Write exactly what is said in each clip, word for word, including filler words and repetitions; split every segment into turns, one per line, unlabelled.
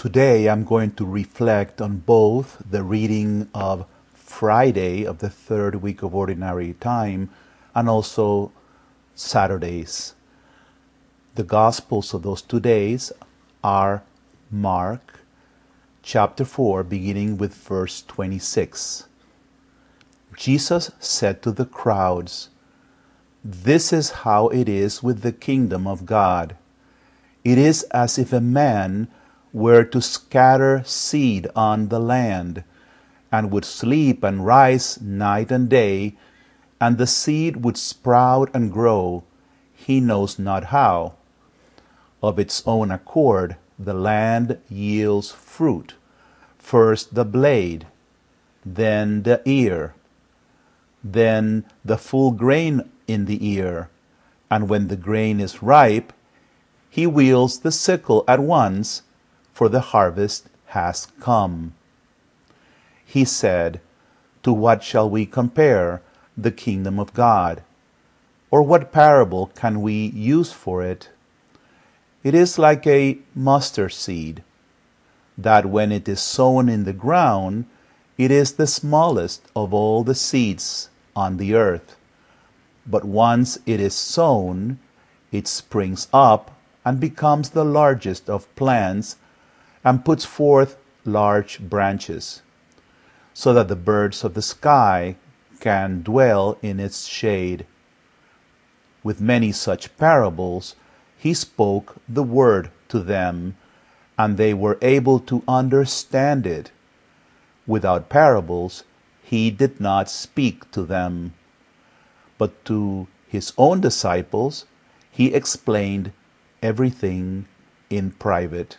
Today I'm going to reflect on both the reading of Friday of the third week of Ordinary Time and also Saturdays. The Gospels of those two days are Mark chapter four, beginning with verse twenty-six. Jesus said to the crowds, "This is how it is with the kingdom of God. It is as if a man were to scatter seed on the land, and would sleep and rise night and day, and the seed would sprout and grow, he knows not how. Of its own accord the land yields fruit, first the blade, then the ear, then the full grain in the ear, and when the grain is ripe, he wields the sickle at once, for the harvest has come." He said, "To what shall we compare the kingdom of God? Or what parable can we use for it? It is like a mustard seed, that when it is sown in the ground, it is the smallest of all the seeds on the earth. But once it is sown, it springs up and becomes the largest of plants, and puts forth large branches, so that the birds of the sky can dwell in its shade." With many such parables he spoke the word to them, and they were able to understand it. Without parables he did not speak to them, but to his own disciples he explained everything in private.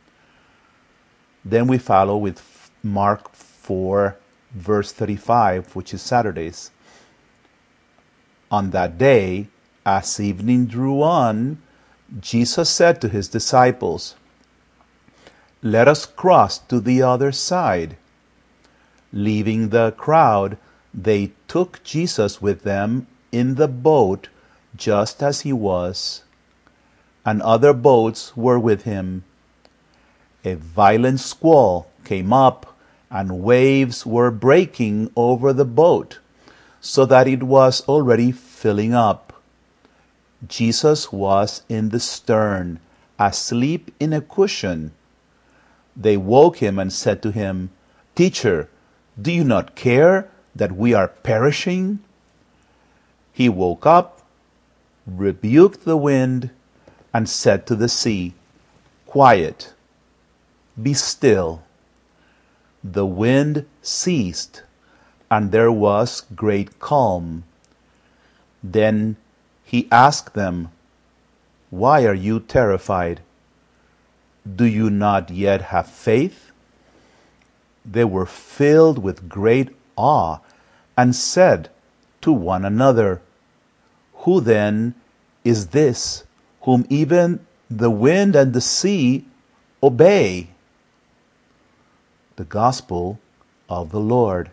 Then we follow with Mark four, verse thirty-five, which is Saturdays. On that day, as evening drew on, Jesus said to his disciples, "Let us cross to the other side." Leaving the crowd, they took Jesus with them in the boat, just as he was, and other boats were with him. A violent squall came up, and waves were breaking over the boat, so that it was already filling up. Jesus was in the stern, asleep in a cushion. They woke him and said to him, "Teacher, do you not care that we are perishing?" He woke up, rebuked the wind, and said to the sea, "Quiet, be still." The wind ceased, and there was great calm. Then he asked them, "Why are you terrified? Do you not yet have faith?" They were filled with great awe, and said to one another, "Who then is this, whom even the wind and the sea obey?" The Gospel of the Lord.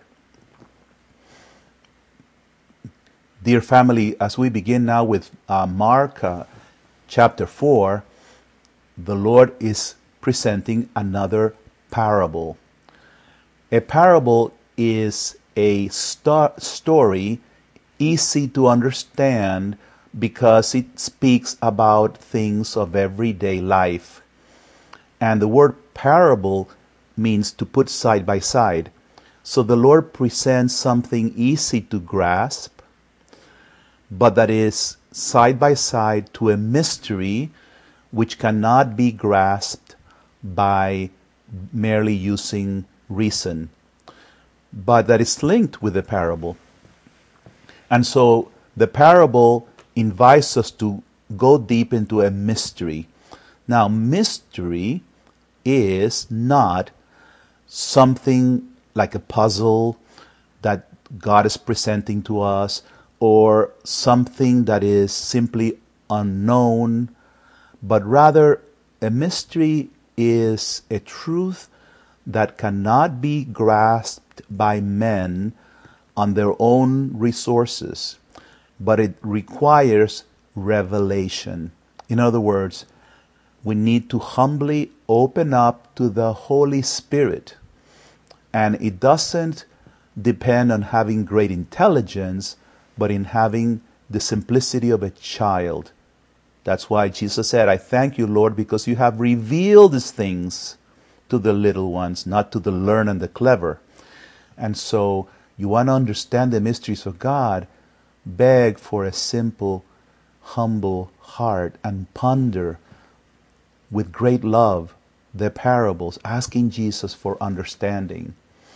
Dear family, as we begin now with uh, Mark uh, chapter four, the Lord is presenting another parable. A parable is a sto- story easy to understand because it speaks about things of everyday life. And the word parable means to put side by side. So the Lord presents something easy to grasp, but that is side by side to a mystery which cannot be grasped by merely using reason, but that is linked with the parable. And so the parable invites us to go deep into a mystery. Now, mystery is not something like a puzzle that God is presenting to us, or something that is simply unknown, but rather a mystery is a truth that cannot be grasped by men on their own resources, but it requires revelation. In other words, we need to humbly open up to the Holy Spirit. And it doesn't depend on having great intelligence, but in having the simplicity of a child. That's why Jesus said, I thank you, Lord, because you have revealed these things to the little ones, not to the learned and the clever. And so you want to understand the mysteries of God, beg for a simple, humble heart and ponder with great love the parables, asking Jesus for understanding.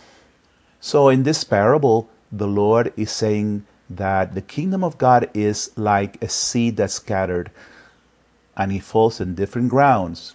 So in this parable, the Lord is saying that the kingdom of God is like a seed that's scattered, and it falls in different grounds.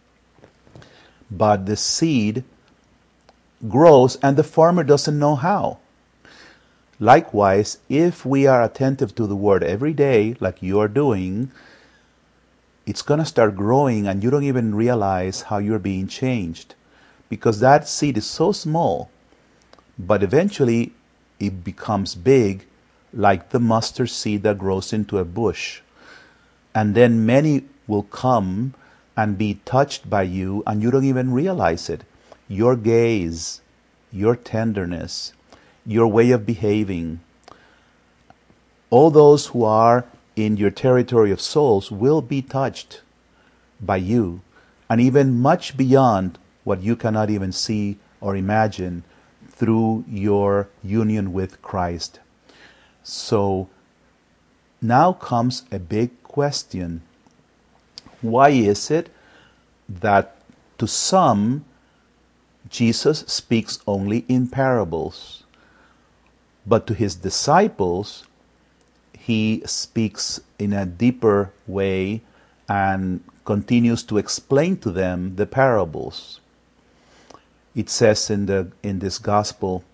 But the seed grows, and the farmer doesn't know how. Likewise, if we are attentive to the word every day, like you are doing, it's going to start growing, and you don't even realize how you're being changed. Because that seed is so small, but eventually it becomes big, like the mustard seed that grows into a bush. And then many will come and be touched by you, and you don't even realize it. Your gaze, your tenderness, your way of behaving, all those who are in your territory of souls will be touched by you, and even much beyond what you cannot even see or imagine through your union with Christ. So now comes a big question. Why is it that to some Jesus speaks only in parables, but to his disciples he speaks in a deeper way and continues to explain to them the parables? It says in the in this gospel,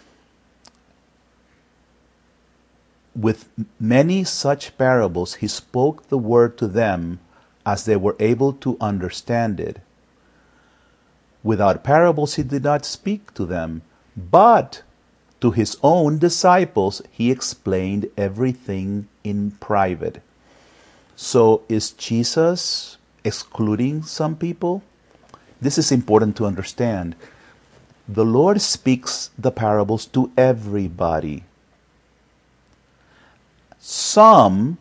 with many such parables he spoke the word to them as they were able to understand it. Without parables he did not speak to them, but to his own disciples he explained everything in private. So is Jesus excluding some people? This is important to understand. The Lord speaks the parables to everybody. Some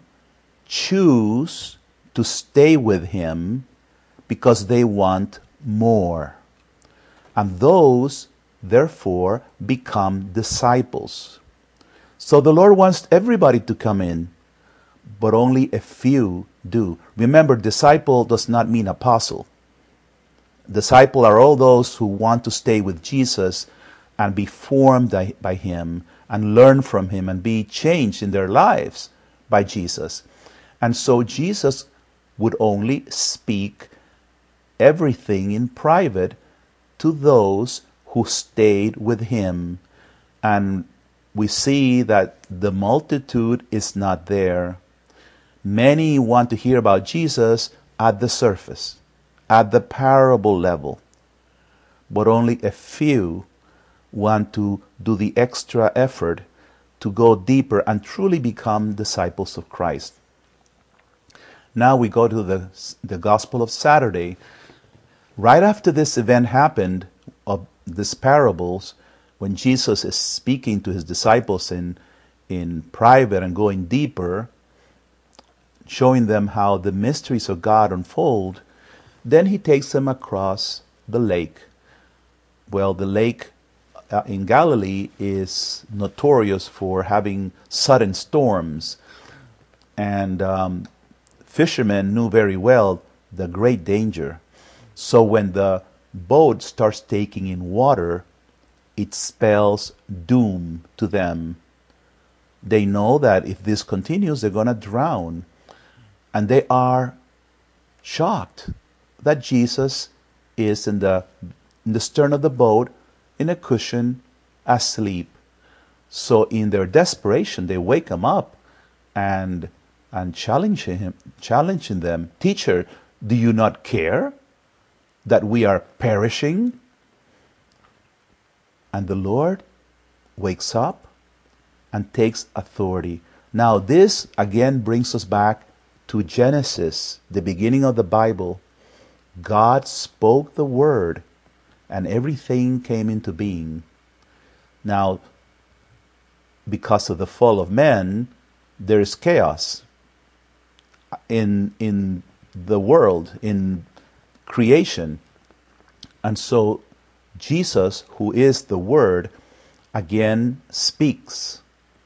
choose to stay with him because they want more. And those, therefore, become disciples. So the Lord wants everybody to come in, but only a few do. Remember, disciple does not mean apostle. Disciple are all those who want to stay with Jesus and be formed by, by him and learn from him and be changed in their lives by Jesus. And so Jesus would only speak everything in private to those who stayed with him. And we see that the multitude is not there. Many want to hear about Jesus at the surface, at the parable level, but only a few want to do the extra effort to go deeper and truly become disciples of Christ. Now we go to the, the Gospel of Saturday. Right after this event happened, of these parables, when Jesus is speaking to his disciples in, in private and going deeper, showing them how the mysteries of God unfold, then he takes them across the lake. Well, the lake uh, in Galilee is notorious for having sudden storms. And um, fishermen knew very well the great danger. So when the boat starts taking in water, it spells doom to them. They know that if this continues, they're going to drown. And they are shocked that Jesus is in the, in the stern of the boat, in a cushion, asleep. So in their desperation, they wake him up and, and challenge him, challenging them, "Teacher, do you not care that we are perishing?" And the Lord wakes up and takes authority. Now this again brings us back to Genesis, the beginning of the Bible, God spoke the word, and everything came into being. Now, because of the fall of man, there is chaos in in the world, in creation. And so Jesus, who is the Word, again speaks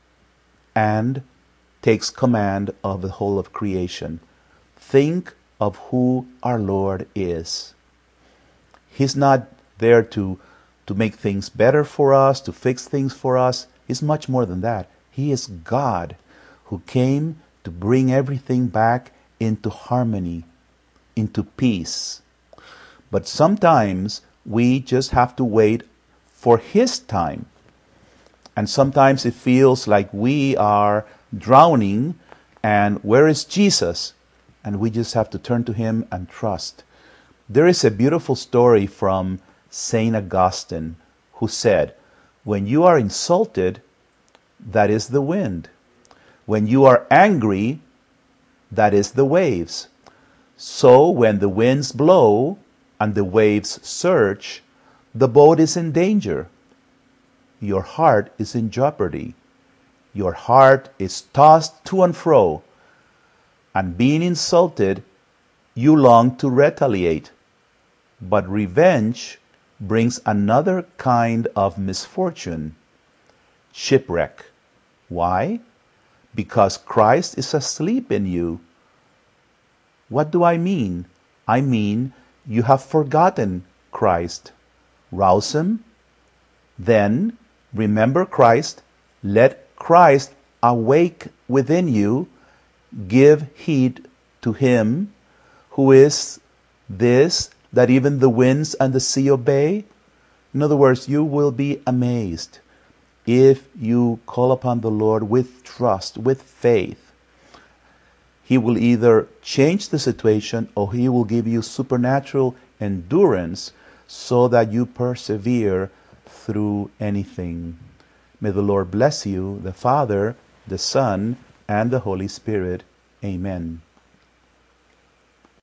and takes command of the whole of creation. Think of who our Lord is. He's not there to, to make things better for us, to fix things for us. He's much more than that. He is God who came to bring everything back into harmony, into peace. But sometimes we just have to wait for His time. And sometimes it feels like we are drowning, and where is Jesus? And we just have to turn to Him and trust. There is a beautiful story from Saint Augustine, who said, when you are insulted, that is the wind. When you are angry, that is the waves. So when the winds blow and the waves surge, the boat is in danger. Your heart is in jeopardy. Your heart is tossed to and fro. And being insulted, you long to retaliate. But revenge brings another kind of misfortune, shipwreck. Why? Because Christ is asleep in you. What do I mean? I mean, you have forgotten Christ. Rouse Him. Then remember Christ. Let Christ awake within you. Give heed to Him who is this, that even the winds and the sea obey. In other words, you will be amazed if you call upon the Lord with trust, with faith. He will either change the situation or He will give you supernatural endurance so that you persevere through anything. May the Lord bless you, the Father, the Son, and the Holy Spirit. Amen.